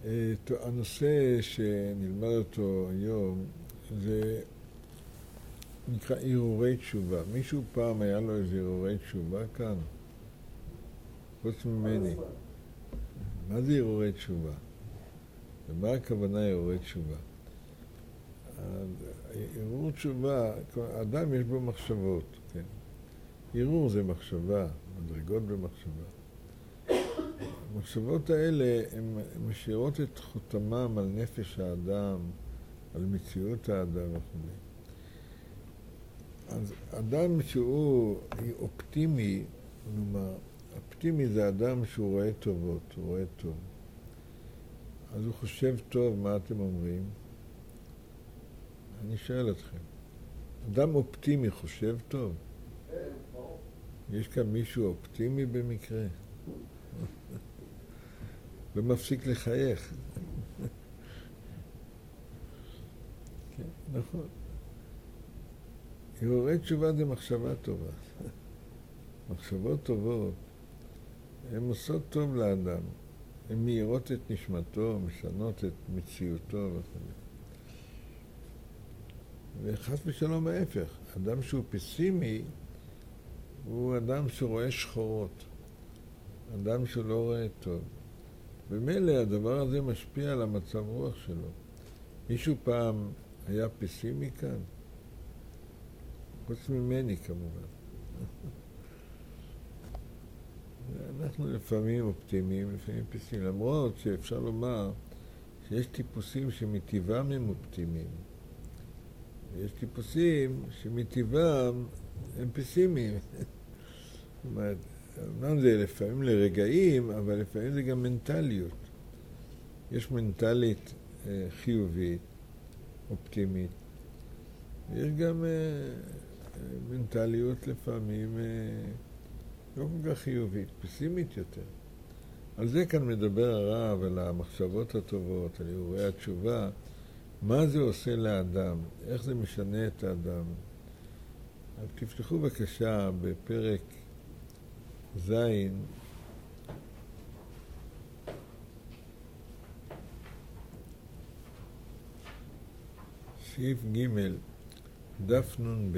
הנושא שנלמד אותו היום זה נקרא ערעורי תשובה. מישהו פעם היה לו איזה ערעורי תשובה כאן? חוץ ממני. מה זה ערעורי תשובה? ומה הכוונה ערעורי תשובה? ערעור תשובה, אדם יש בו מחשבות, כן? ערעור זה מחשבה, מדרגות במחשבה. המחשבות האלה הן משאירות את חותמם על נפש האדם, על מציאות האדם וכו'. אז אדם שהוא אופטימי, כלומר, אופטימי זה אדם שהוא רואה טובות, הוא רואה טוב. אז הוא חושב טוב, מה אתם אומרים? אני שואל אתכם. אדם אופטימי חושב טוב? יש כאן מישהו אופטימי במקרה? לא מפסיק לחייך. כן, נכון. ערעורי תשובה זה מחשבה טובה. מחשבות טובות, הן עושות טוב לאדם. הן מאירות את נשמתו, משנות את מציאותו וכו'. וחס ושלום ההפך. אדם שהוא פסימי, הוא אדם שרואה שחורות. אדם שלא רואה טוב. במילא הדבר הזה משפיע על המצב רוח שלו. מישהו פעם היה פסימי כאן? חוץ ממני כמובן. אנחנו לפעמים אופטימיים, לפעמים פסימיים. למרות שאפשר לומר שיש טיפוסים שמטבעם הם אופטימיים. ויש טיפוסים שמטבעם הם פסימיים. זאת אומרת, אמנם זה לפעמים לרגעים, אבל לפעמים זה גם מנטליות. יש מנטלית חיובית, אופטימית. ויש גם מנטליות לפעמים לא כל כך חיובית, פסימית יותר. על זה כאן מדבר הרב, על המחשבות הטובות, על ערעורי התשובה. מה זה עושה לאדם? איך זה משנה את האדם? אז תפתחו בבקשה בפרק זין, סעיף ג' דף נ"ב.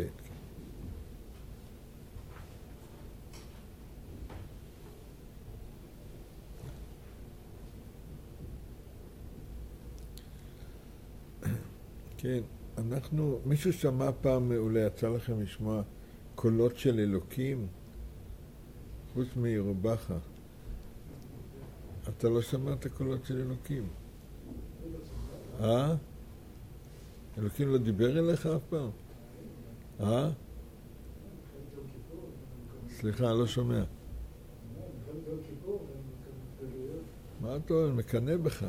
כן, מישהו שמע פעם, אולי יצא לכם לשמוע קולות של אלוקים? חוץ מירובחה. אתה לא שמעת קולות של אלוקים? אלוקים לא דיבר אליך אף פעם? סליחה, אני לא שומע. מה אתה אומר? מקנא בך.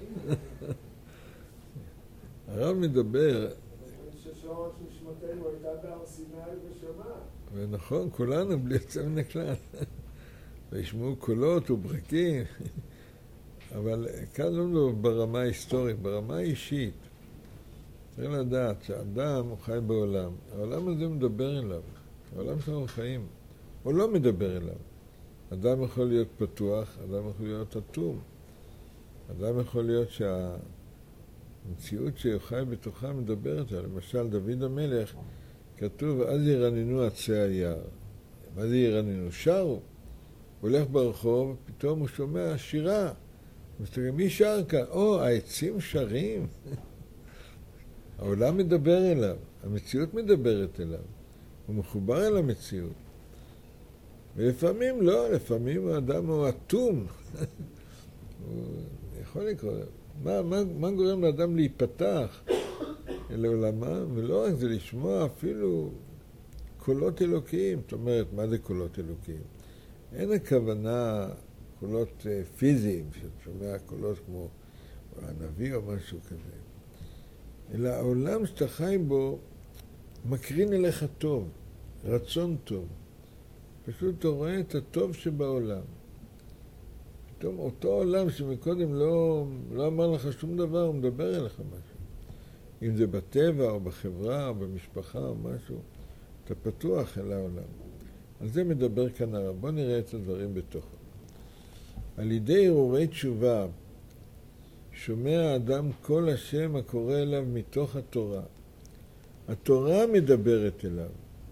הרב מדבר... ששורש נשמתנו הייתה בהר סיני ושמע. ונכון, כולנו בלי יוצא מן הכלל. וישמעו קולות וברקים. אבל כאן לא ברמה ההיסטורית, ברמה האישית. צריך לדעת שהאדם הוא חי בעולם. העולם הזה מדבר אליו. העולם שאנחנו חיים. הוא לא מדבר אליו. אדם יכול להיות פתוח, אדם יכול להיות אטום. אדם יכול להיות המציאות שהוא חי בתוכה מדברת עליה. למשל, דוד המלך, כתוב, אז ירננו עצי היער. מה זה ירננו? שרו. הוא הולך ברחוב, פתאום הוא שומע שירה. הוא מסתכל, מי שר כאן? העצים שרים. העולם מדבר אליו, המציאות מדברת אליו. הוא מחובר אל המציאות. ולפעמים לא, לפעמים האדם הוא אטום. הוא יכול לקרוא. מה גורם לאדם להיפתח אל העולמה? ולא רק זה לשמוע אפילו קולות אלוקיים. זאת אומרת, מה זה קולות אלוקיים? אין הכוונה קולות פיזיים, שאתה שומע קולות כמו הנביא או משהו כזה. אלא העולם שאתה חי בו מקרין אליך טוב, רצון טוב. פשוט אתה רואה את הטוב שבעולם. פתאום אותו עולם שמקודם לא אמר לך שום דבר, הוא מדבר אליך משהו. אם זה בטבע או בחברה או במשפחה או משהו, אתה פתוח אל העולם. על זה מדבר כאן הרב. בוא נראה את הדברים בתוכו. על ידי ערעורי תשובה שומע האדם כל השם הקורא אליו מתוך התורה. התורה מדברת אליו.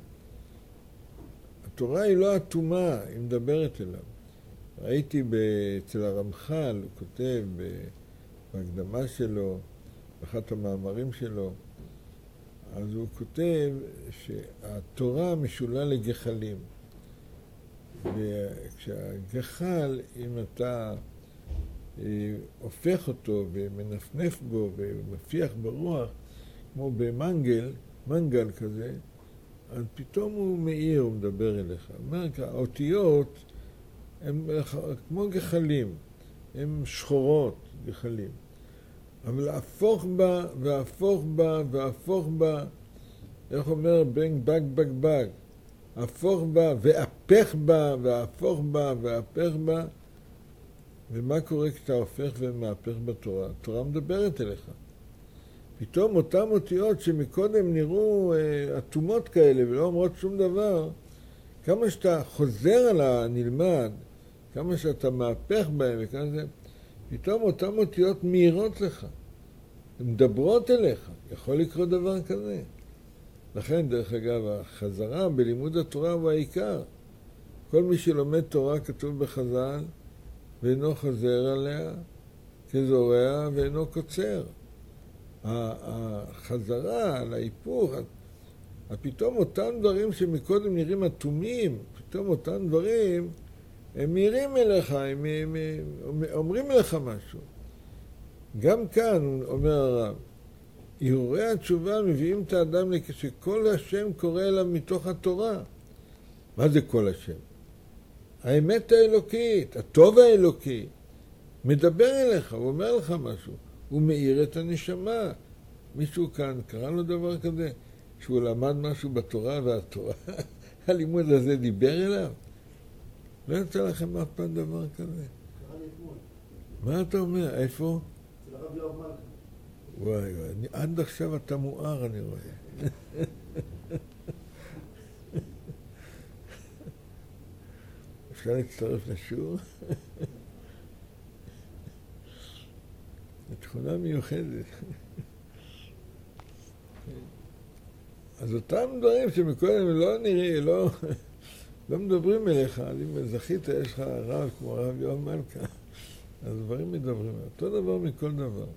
התורה היא לא אטומה, היא מדברת אליו. ראיתי אצל הרמח"ל, הוא כותב בהקדמה שלו, באחת המאמרים שלו, אז הוא כותב שהתורה משולה לגחלים. וכשהגחל, אם אתה הופך אותו ומנפנף בו ומפיח ברוח, כמו במנגל כזה, אז פתאום הוא מאיר, הוא מדבר אליך. אומר, האותיות הן כמו גחלים, הן שחורות, גחלים. אבל הפוך בה, והפוך בה, והפוך בה, איך אומר? בנג, בג, בג, בג. הפוך בה, והפך בה, והפוך בה, והפך בה. ומה קורה כשאתה הופך ומהפך בתורה? התורה מדברת אליך. פתאום אותם אותיות שמקודם נראו אטומות כאלה ולא אומרות שום דבר, כמה שאתה חוזר על הנלמד, כמה שאתה מהפך בהם וכאן זה, פתאום אותם אותיות מהירות לך, הן מדברות אליך, יכול לקרות דבר כזה. לכן, דרך אגב, החזרה בלימוד התורה הוא העיקר. כל מי שלומד תורה כתוב בחז"ל, ואינו חוזר עליה כזורע ואינו קוצר. החזרה על ההיפוך, פתאום אותם דברים שמקודם נראים אטומים, פתאום אותם דברים, הם מהירים אליך, הם אומרים לך משהו. גם כאן, אומר הרב, הרהורי התשובה מביאים את האדם שכל השם קורא אליו מתוך התורה. מה זה כל השם? האמת האלוקית, הטוב האלוקי, מדבר אליך, הוא אומר לך משהו. הוא מאיר את הנשמה. מישהו כאן קרא לו דבר כזה, שהוא למד משהו בתורה והתורה, הלימוד הזה דיבר אליו. לא יצא לכם אף פעם דבר כזה. קרא לי אתמול. מה אתה אומר? איפה? אצל הרב יואב מלכה. וואי, עד עכשיו אתה מואר, אני רואה. אפשר להצטרף לשיעור? תכונה מיוחדת. אז אותם דברים שמקודם לא נראה, לא מדברים אליך, אם זכית, יש לך רב כמו הרב יואב מלכה, אז דברים מדברים. אותו דבר מכל דבר.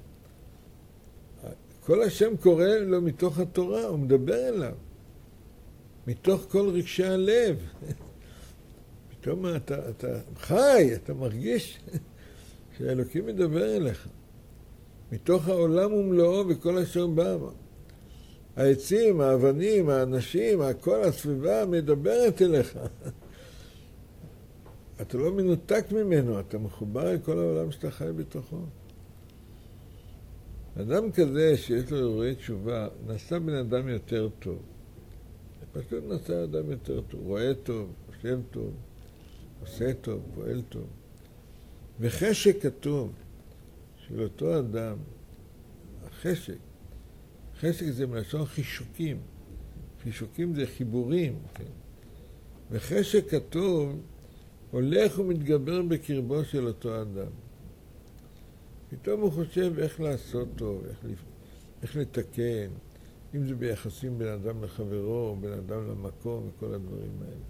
כל השם קורא לו מתוך התורה, הוא מדבר אליו. מתוך כל רגשי הלב. פתאום אתה חי, אתה מרגיש שהאלוקים מדבר אליך. מתוך העולם ומלואו וכל אשר בא. העצים, האבנים, האנשים, כל הסביבה מדברת אליך. אתה לא מנותק ממנו, אתה מחובר לכל העולם שאתה חי בתוכו. אדם כזה שיש לו הרהורי תשובה, נעשה בן אדם יותר טוב. פשוט נעשה אדם יותר טוב, רואה טוב, חושב טוב, עושה טוב, פועל טוב. וחשק כתוב של אותו אדם, החשק, חשק זה מלשון חישוקים. חישוקים זה חיבורים. כן? וחשק כתוב הולך ומתגבר בקרבו של אותו אדם. פתאום הוא חושב איך לעשות טוב, איך לתקן, אם זה ביחסים בין אדם לחברו, בין אדם למקום וכל הדברים האלה.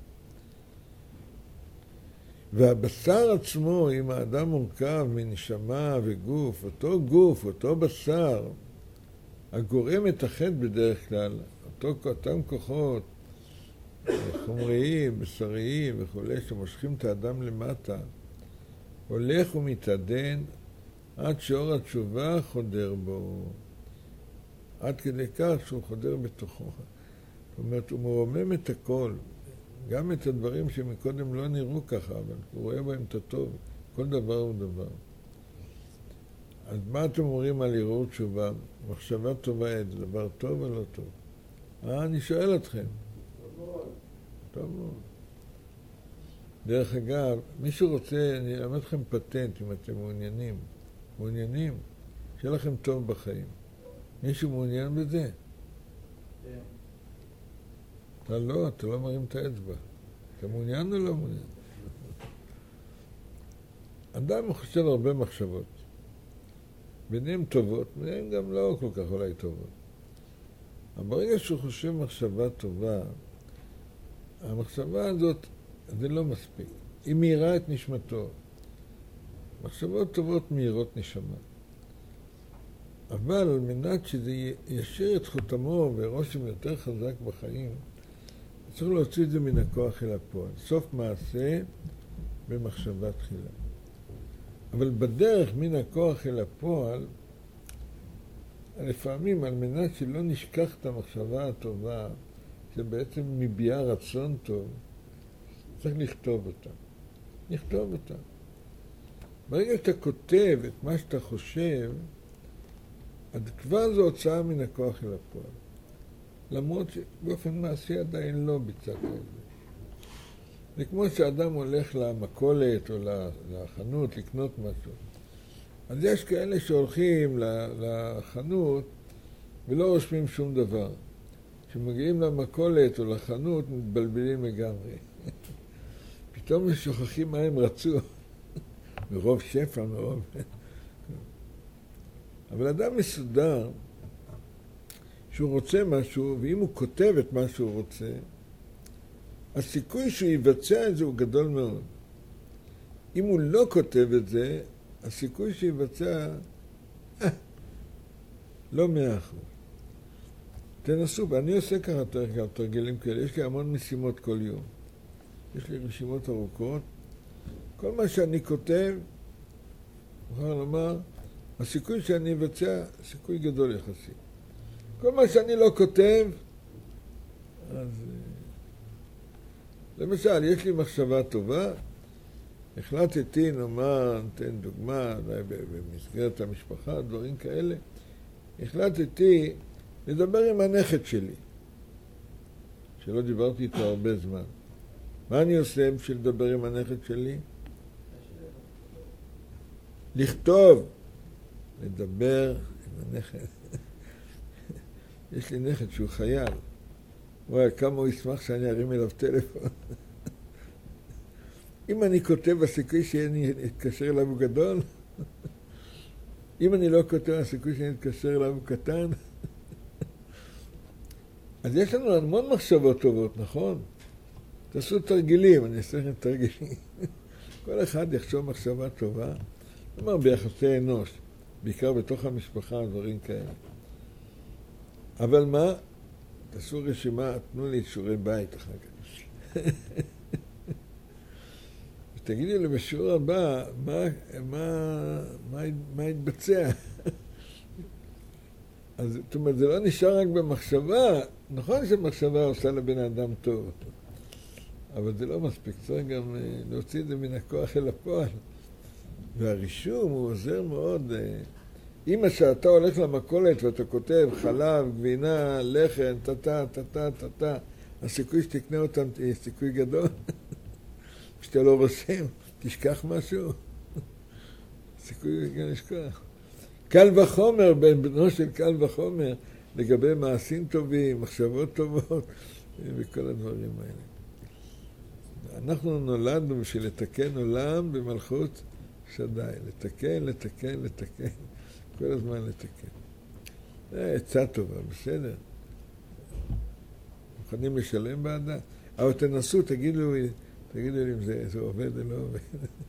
והבשר עצמו, אם האדם מורכב מנשמה וגוף, אותו גוף, אותו בשר, הגורם את החטא בדרך כלל, אותם כוחות חומריים, בשריים וכו', שמושכים את האדם למטה, הולך ומתעדן עד שאור התשובה חודר בו. עד כדי כך שהוא חודר בתוכו. זאת אומרת, הוא מרומם את הכל, גם את הדברים שמקודם לא נראו ככה, אבל הוא רואה בהם את הטוב. כל דבר הוא דבר. אז מה אתם אומרים על הרהור תשובה? מחשבה טובה, זה דבר טוב או לא טוב? אני שואל אתכם. טוב מאוד. דרך אגב, מישהו רוצה, אני אלמד לכם פטנט אם אתם מעוניינים. מעוניינים? שיהיה לכם טוב בחיים. מישהו מעוניין בזה? כן. אתה לא מרים את האצבע. אתה מעוניין או לא מעוניין? אדם חושב הרבה מחשבות. ביניהם טובות, ביניהם גם לא כל כך אולי טובות. אבל ברגע שהוא חושב מחשבה טובה, המחשבה הזאת, זה לא מספיק. היא מאירה את נשמתו. מחשבות טובות מאירות נשמה. אבל על מנת שזה ישאיר את חותמו ורושם יותר חזק בחיים, צריך להוציא את זה מן הכוח אל הפועל. סוף מעשה במחשבה תחילה. אבל בדרך מן הכוח אל הפועל, לפעמים על מנת שלא נשכח את המחשבה הטובה, שבעצם מביעה רצון טוב, צריך לכתוב אותה. לכתוב אותה. ברגע שאתה כותב את מה שאתה חושב, אז כבר זו הוצאה מן הכוח אל הפועל. למרות שבאופן מעשי עדיין לא ביצעת את זה. זה כמו שאדם הולך למכולת או לחנות לקנות משהו. אז יש כאלה שהולכים לחנות ולא רושמים שום דבר. כשמגיעים למכולת או לחנות מתבלבלים לגמרי. פתאום שוכחים מה הם רצו. מרוב שפע, מרוב... אבל אדם מסודר, שהוא רוצה משהו, ואם הוא כותב את מה שהוא רוצה, הסיכוי שהוא יבצע את זה הוא גדול מאוד. אם הוא לא כותב את זה, הסיכוי שיבצע לא 100%. תנסו, ואני עושה ככה תרגילים כאלה, יש לי המון משימות כל יום. יש לי רשימות ארוכות. כל מה שאני כותב, מוכר לומר, הסיכוי שאני אבצע, סיכוי גדול יחסי. כל מה שאני לא כותב, אז... למשל, יש לי מחשבה טובה, החלטתי, נאמר, נתן דוגמה, במסגרת המשפחה, דברים כאלה, החלטתי לדבר עם הנכד שלי, שלא דיברתי איתו הרבה זמן. מה אני עושה בשביל לדבר עם הנכד שלי? לכתוב, לדבר עם הנכד. יש לי נכד שהוא חייל. וואי, כמה הוא ישמח שאני ארים אליו טלפון. אם אני כותב, הסיכוי שאני אתקשר אליו הוא גדול. אם אני לא כותב, הסיכוי שאני אתקשר אליו הוא קטן. אז יש לנו המון מחשבות טובות, נכון? תעשו תרגילים, אני אעשה לכם תרגילים. כל אחד יחשוב מחשבה טובה. כלומר, ביחסי אנוש, בעיקר בתוך המשפחה, דברים כאלה. אבל מה? תעשו רשימה, תנו לי שיעורי בית אחר כך. ותגידו לי בשיעור הבא, מה יתבצע? אז זאת אומרת, זה לא נשאר רק במחשבה. נכון שמחשבה עושה לבן אדם טוב, אבל זה לא מספיק. צריך גם להוציא את זה מן הכוח אל הפועל. והרישום הוא עוזר מאוד. אם שאתה הולך למכולת ואתה כותב חלב, גבינה, לחם, טה, הסיכוי שתקנה אותם היא סיכוי גדול. כשאתה לא רושם, תשכח משהו. סיכוי גם לשכוח. קל וחומר, בנו של קל וחומר, לגבי מעשים טובים, מחשבות טובות, וכל הדברים האלה. אנחנו נולדנו בשביל לתקן עולם במלכות שדי. לתקן. כל הזמן לתקן. זה עצה טובה, בסדר. מוכנים לשלם בעדה? אבל תנסו, תגידו לי אם זה עובד או לא עובד.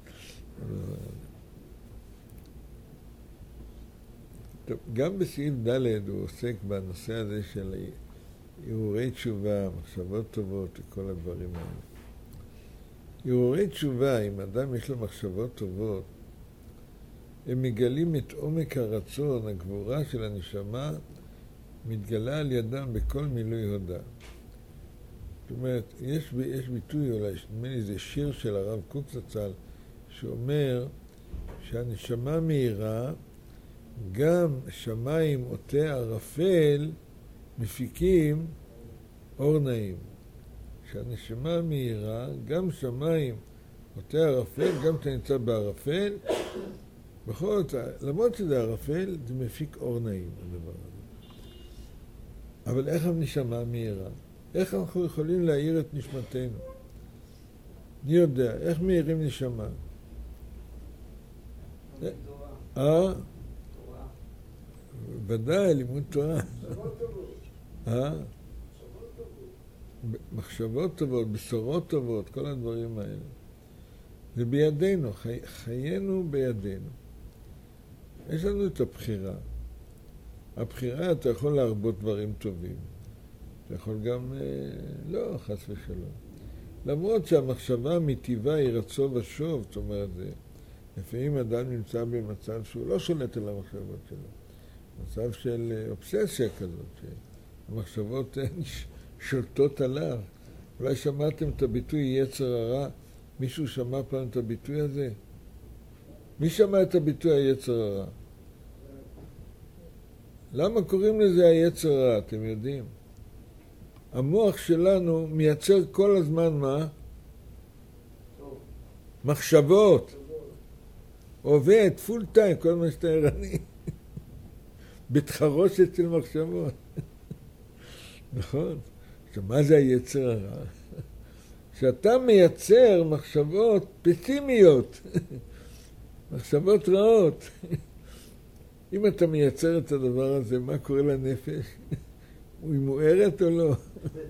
טוב, גם בסעיף ד' הוא עוסק בנושא הזה של הרהורי תשובה, מחשבות טובות וכל הדברים האלה. הרהורי תשובה, אם אדם יש לו מחשבות טובות, הם מגלים את עומק הרצון, הגבורה של הנשמה, מתגלה על ידם בכל מילוי הודעה. זאת אומרת, יש ביטוי, אולי, נדמה לי, זה שיר של הרב קוק זצ"ל, שאומר שהנשמה מהירה, גם שמיים עוטי ערפל מפיקים אור נעים. שהנשמה מהירה, גם שמיים עוטי ערפל, גם אתה נמצא בערפל, בכל זאת, למרות שזה ערפל, זה מפיק אור נעים, הדבר הזה. אבל איך הנשמה מהירה? איך אנחנו יכולים להאיר את נשמתנו? אני יודע, איך מהירים נשמה? ודאי, לימוד תורה. מחשבות טובות. מחשבות טובות. מחשבות טובות, בשורות טובות, כל הדברים האלה. זה בידינו, חיינו בידינו. יש לנו את הבחירה. הבחירה, אתה יכול להרבות דברים טובים. אתה יכול גם, לא, חס ושלום. למרות שהמחשבה מטבעה היא רצו ושוב, זאת אומרת, לפעמים אדם נמצא במצב שהוא לא שולט על המחשבות שלו. מצב של אובססיה כזאת, שהמחשבות שולטות עליו. אולי שמעתם את הביטוי יצר הרע? מישהו שמע פעם את הביטוי הזה? מי שמע את הביטוי היצר הרע? למה קוראים לזה היצר הרע? אתם יודעים? המוח שלנו מייצר כל הזמן מה? מחשבות. עובד, פול טיים, כל מה שאתה ערני. בתחרושת של מחשבות. נכון? עכשיו, מה זה היצר הרע? שאתה מייצר מחשבות פסימיות, מחשבות רעות. אם אתה מייצר את הדבר הזה, מה קורה לנפש? היא מוארת או לא?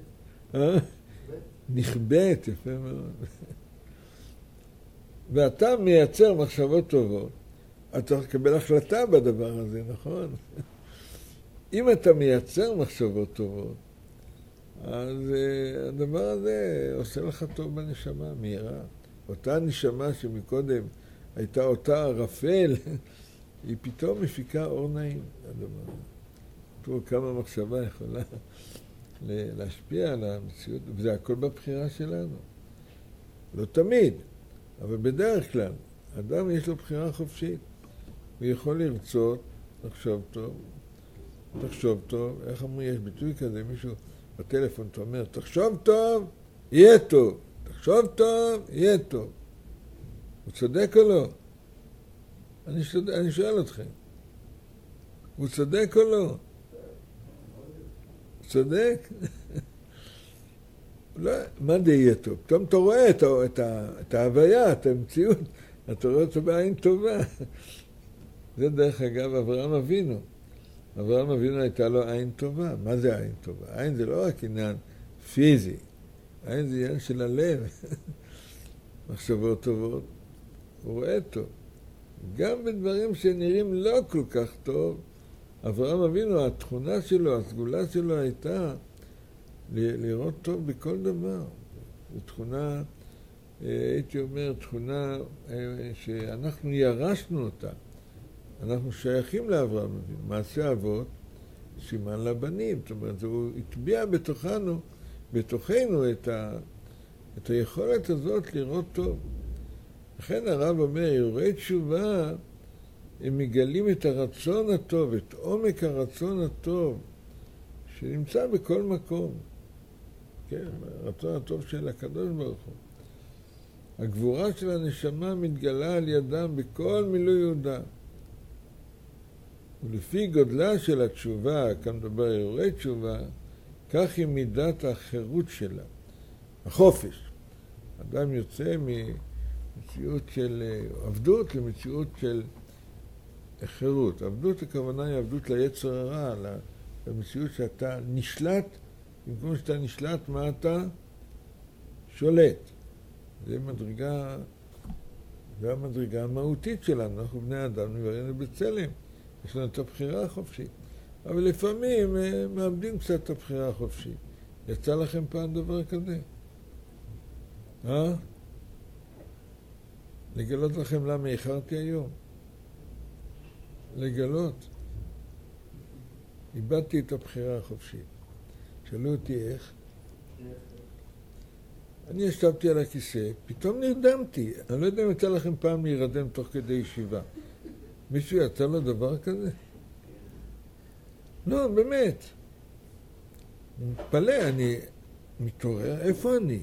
נכבאת, יפה מאוד. ואתה מייצר מחשבות טובות, אתה צריך לקבל החלטה בדבר הזה, נכון? אם אתה מייצר מחשבות טובות, אז הדבר הזה עושה לך טוב בנשמה, מהירה. אותה נשמה שמקודם הייתה אותה ערפל, היא פתאום מפיקה אור נעים, הדבר. תראו כמה מחשבה יכולה להשפיע על המציאות, וזה הכל בבחירה שלנו. לא תמיד, אבל בדרך כלל, אדם יש לו בחירה חופשית. הוא יכול לרצות, תחשוב טוב, איך אומרים, יש ביטוי כזה, מישהו בטלפון, אתה אומר, תחשוב טוב, יהיה טוב. תחשוב טוב, יהיה טוב. הוא צודק או לא? אני שואל אתכם. הוא צודק או לא? הוא צודק? לא, מה זה יהיה טוב? פתאום אתה רואה את ההוויה, את המציאות, אתה רואה אותו בעין טובה. זה דרך אגב אברהם אבינו. אברהם אבינו הייתה לו עין טובה. מה זה עין טובה? עין זה לא רק עניין פיזי. עין זה עניין של הלב. מחשבות טובות. הוא רואה טוב. גם בדברים שנראים לא כל כך טוב, אברהם אבינו, התכונה שלו, הסגולה שלו הייתה לראות טוב בכל דבר. זו תכונה, הייתי אומר, תכונה שאנחנו ירשנו אותה. אנחנו שייכים לאברהם אבינו. מעשה אבות, סימן לבנים. זאת אומרת, הוא הטביע בתוכנו את היכולת הזאת לראות טוב. לכן הרב אומר, יורי תשובה, הם מגלים את הרצון הטוב, את עומק הרצון הטוב, שנמצא בכל מקום. כן, הרצון הטוב של הקדוש ברוך הוא. הגבורה של הנשמה מתגלה על ידם בכל מילוי יהודה. ולפי גודלה של התשובה, כאן מדבר יורי תשובה, כך היא מידת החירות שלה, החופש. אדם יוצא ממציאות של עבדות למציאות של חירות. עבדות הכוונה היא עבדות ליצר הרע, למציאות שאתה נשלט, במקום שאתה נשלט, מה אתה? שולט. זה המדרגה המהותית שלנו. אנחנו בני אדם נבראנו בצלם. יש לנו את הבחירה החופשית. אבל לפעמים מאבדים קצת את הבחירה החופשית. יצא לכם פעם דבר כזה? לגלות לכם למה איחרתי היום? לגלות. איבדתי את הבחירה החופשית. שאלו אותי איך? אני ישבתי על הכיסא, פתאום נרדמתי. אני לא יודע אם יצא לכם פעם להירדם תוך כדי ישיבה. מישהו יצא לו דבר כזה? לא, באמת. אני מתפלא, אני מתעורר, איפה אני?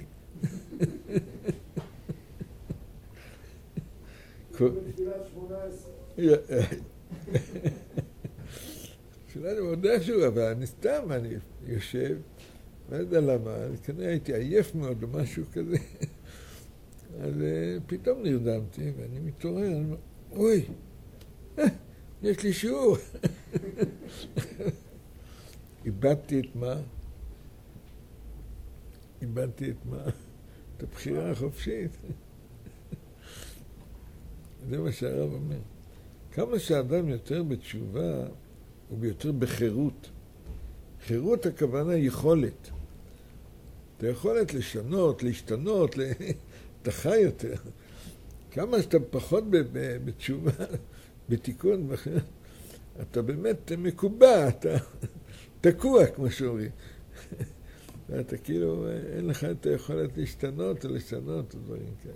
בתפילת 18. אני יודע שהוא, אבל אני סתם, אני יושב, לא יודע למה, כנראה הייתי עייף מאוד או משהו כזה. אז פתאום נרדמתי ואני מתעורר, אני אומר, אוי, יש לי שיעור. איבדתי את מה? איבדתי את מה? את הבחירה החופשית. זה מה שהרב אומר. כמה שהאדם יותר בתשובה, הוא יותר בחירות. חירות הכוונה יכולת. אתה יכולת לשנות, להשתנות, אתה חי יותר. כמה שאתה פחות בתשובה, בתיקון, אתה באמת מקובע, אתה תקוע, כמו שאומרים. ואתה כאילו, אין לך את היכולת להשתנות או לשנות, דברים כאלה.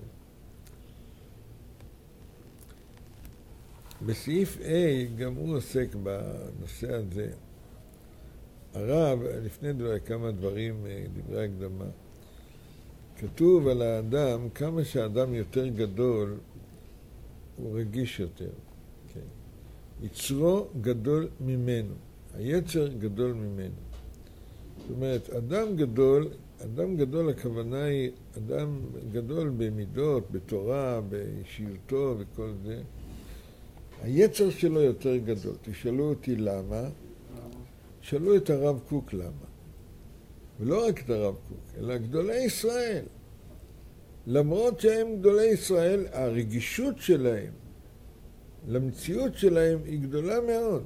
בסעיף A, גם הוא עוסק בנושא הזה. הרב, לפני כמה דברים, דברי הקדמה, כתוב על האדם, כמה שהאדם יותר גדול, הוא רגיש יותר. כן. יצרו גדול ממנו. היצר גדול ממנו. זאת אומרת, אדם גדול הכוונה היא אדם גדול במידות, בתורה, באישיותו וכל זה. היצר שלו יותר גדול. תשאלו אותי למה. שאלו את הרב קוק למה. ולא רק את הרב קוק, אלא גדולי ישראל. למרות שהם גדולי ישראל, הרגישות שלהם למציאות שלהם היא גדולה מאוד.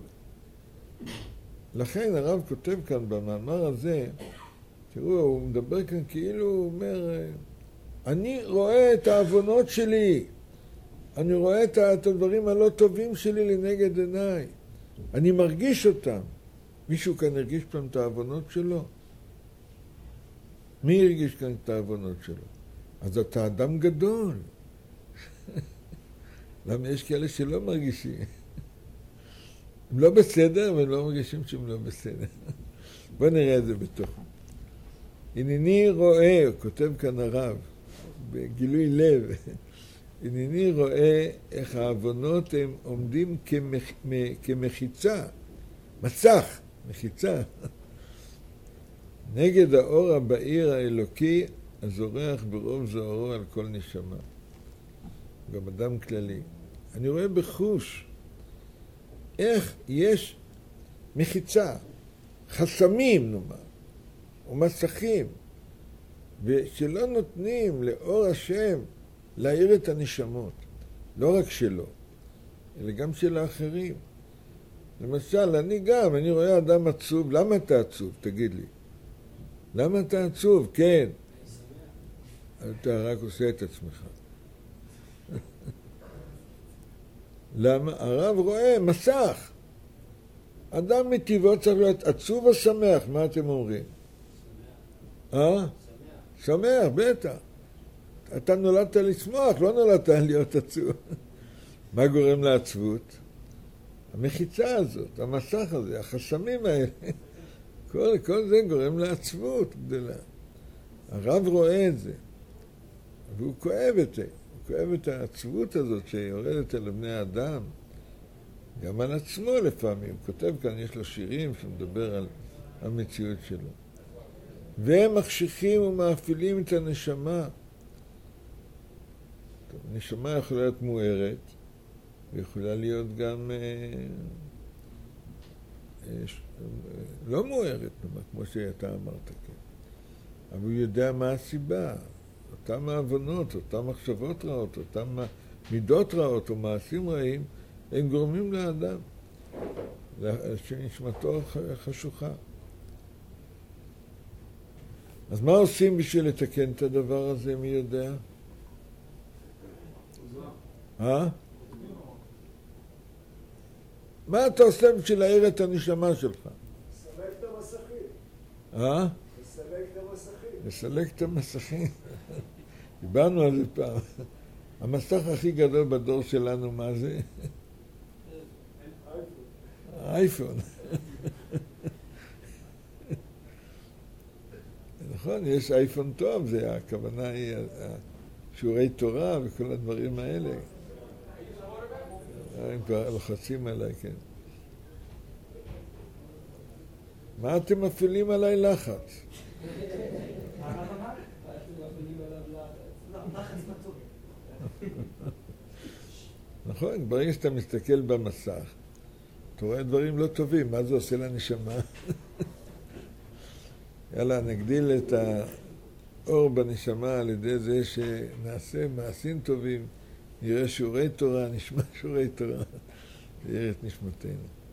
לכן הרב כותב כאן במאמר הזה, תראו, הוא מדבר כאן כאילו הוא אומר, אני רואה את העוונות שלי, אני רואה את הדברים הלא טובים שלי לנגד עיניי, אני מרגיש אותם. מישהו כאן הרגיש פעם את העוונות שלו? מי הרגיש כאן את העוונות שלו? אז אתה אדם גדול. למה יש כאלה שלא מרגישים? הם לא בסדר, והם לא מרגישים שהם לא בסדר. בוא נראה את זה בתוך. הנני רואה, כותב כאן הרב, בגילוי לב, הנני רואה איך העוונות הם עומדים כמחיצה, מסך, מחיצה, נגד האור הבאיר האלוקי הזורח ברוב זוהרו על כל נשמה. גם אדם כללי. אני רואה בחוש איך יש מחיצה, חסמים נאמר, או מסכים, ושלא נותנים לאור השם להאיר את הנשמות. לא רק שלו, אלא גם של האחרים. למשל, אני רואה אדם עצוב. למה אתה עצוב? תגיד לי. למה אתה עצוב? כן. אתה רק עושה את עצמך. למה? הרב רואה מסך. אדם מטבעו צריך להיות עצוב או שמח? מה אתם אומרים? שמח, בטח. אתה נולדת לשמוח, לא נולדת להיות עצוב. מה גורם לעצבות? המחיצה הזאת, המסך הזה, החסמים האלה. כל זה גורם לעצבות גדולה. הרב רואה את זה, והוא כואב את זה. הוא כואב את העצבות הזאת שיורדת אל בני האדם, גם על עצמו לפעמים. הוא כותב כאן, יש לו שירים שמדבר על המציאות שלו. והם מחשיכים ומאפילים את הנשמה. הנשמה יכולה להיות מוארת, ויכולה להיות גם לא מוארת, כמו שאתה אמרת, כן. אבל הוא יודע מה הסיבה. אותם העוונות, אותם מחשבות רעות, אותם מידות רעות או מעשים רעים, הם גורמים לאדם שנשמתו חשוכה. אז מה עושים בשביל לתקן את הדבר הזה, מי יודע? מה אתה עושה בשביל להאיר את הנשמה שלך? לסלק את המסכים. לסלק את המסכים. לסלק את המסכים. דיברנו על זה פעם. המסך הכי גדול בדור שלנו, מה זה? האייפון. נכון, יש אייפון טוב, זה הכוונה היא שיעורי תורה וכל הדברים האלה. הם כבר לוחצים עליי, כן. מה אתם מפעילים עליי לחץ? נכון, ברגע שאתה מסתכל במסך, אתה רואה דברים לא טובים, מה זה עושה לנשמה? יאללה, נגדיל את האור בנשמה על ידי זה שנעשה מעשים טובים, נראה שיעורי תורה, נשמע שיעורי תורה, ויראה את נשמתנו.